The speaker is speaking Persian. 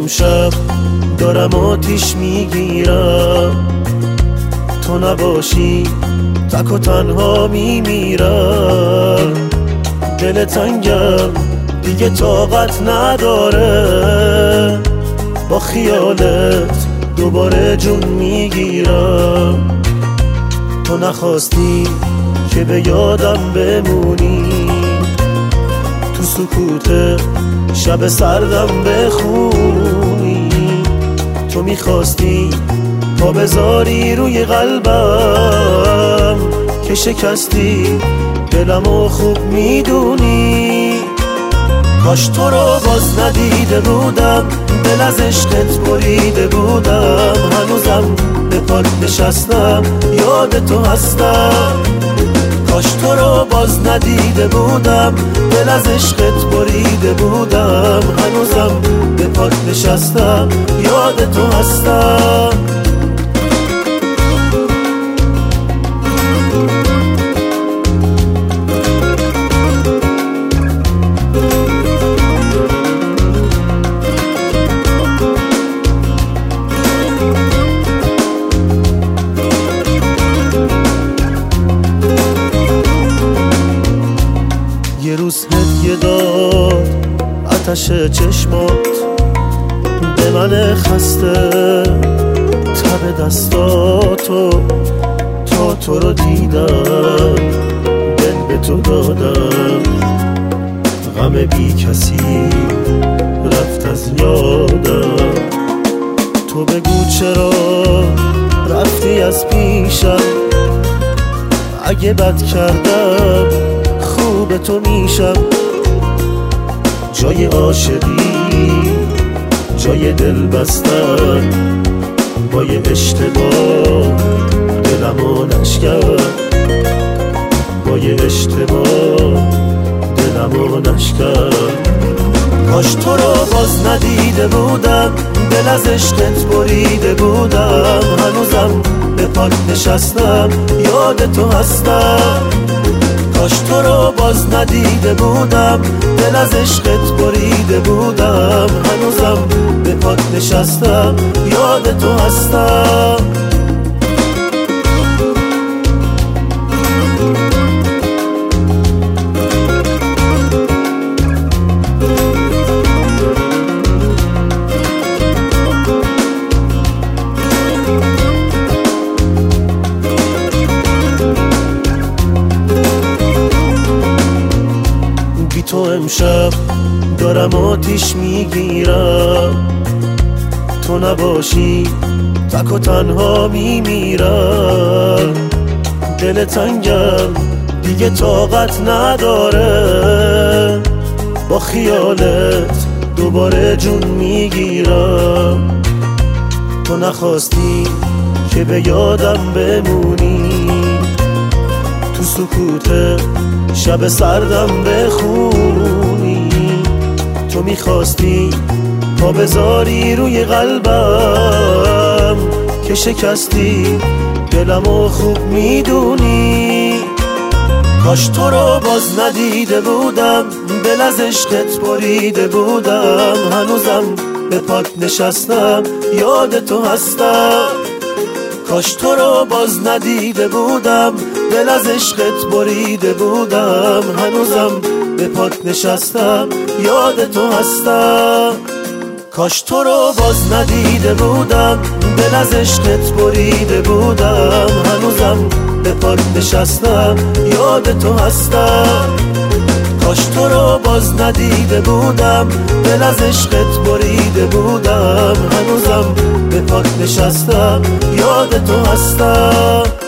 امشب دارم آتیش میگیرم، تو نباشی تک و تنها میمیرم. دل تنگم دیگه طاقت نداره، با خیالت دوباره جون میگیرم. تو نخواستی که به یادم بمونی، تو سکوت شب سردم بخونی. تو میخواستی پا بذاری روی قلبم که شکستی دلمو خوب میدونی. کاش تو رو باز ندیده بودم، دل از عشقت بریده بودم. هنوزم به پات نشستم، یاد تو هستم. کاش تو رو باز ندیده بودم، دل از عشقت بریده بودم. هنوزم به پات نشستم، یاد تو هستم. یه روز هدیه داد آتش چشمات به من خسته، تب دستاتو تا تو رو دیدم، دل به تو دادم. غم بی کسی رفت از یادم، تو بگو چرا رفتی از پیشم. اگه بد کردم خوب تو میشم. جای عاشقی جای دل بستن، با یه اشتباه دلمو نشکن، با یه اشتباه دلمو نشکن. کاش تو رو باز ندیده بودم، دل از عشقت بریده بودم. هنوزم به پات نشستم، یاد تو هستم. کاش تو رو باز ندیده بودم، دل از عشقت بریده بودم. هنوزم به پات نشستم، یاد تو هستم. تو امشب دارم آتیش میگیرم، تو نباشی تک و تنها میمیرم. دل تنگم دیگه طاقت نداره، با خیالت دوباره جون میگیرم. تو نخواستی که به یادم بمونی، تو سکوت شب سردم بخونی. تو میخواستی پا بذاری روی قلبم که شکستی دلمو خوب میدونی. کاش تو رو باز ندیده بودم، دل از عشقت بریده بودم. هنوزم به پات نشستم، یاد تو هستم. کاش تو رو باز ندیده بودم، دل از عشقت بریده بودم. هنوزم به پات نشستم، یاد تو هستم. کاش تو رو باز ندیده بودم، دل از عشقت بریده بودم. هنوزم به پات نشستم، یاد تو هستم. کاش تو رو باز ندیده بودم، دل از عشقت بریده بودم. هنوزم به پات نشستم، یاد تو هستم.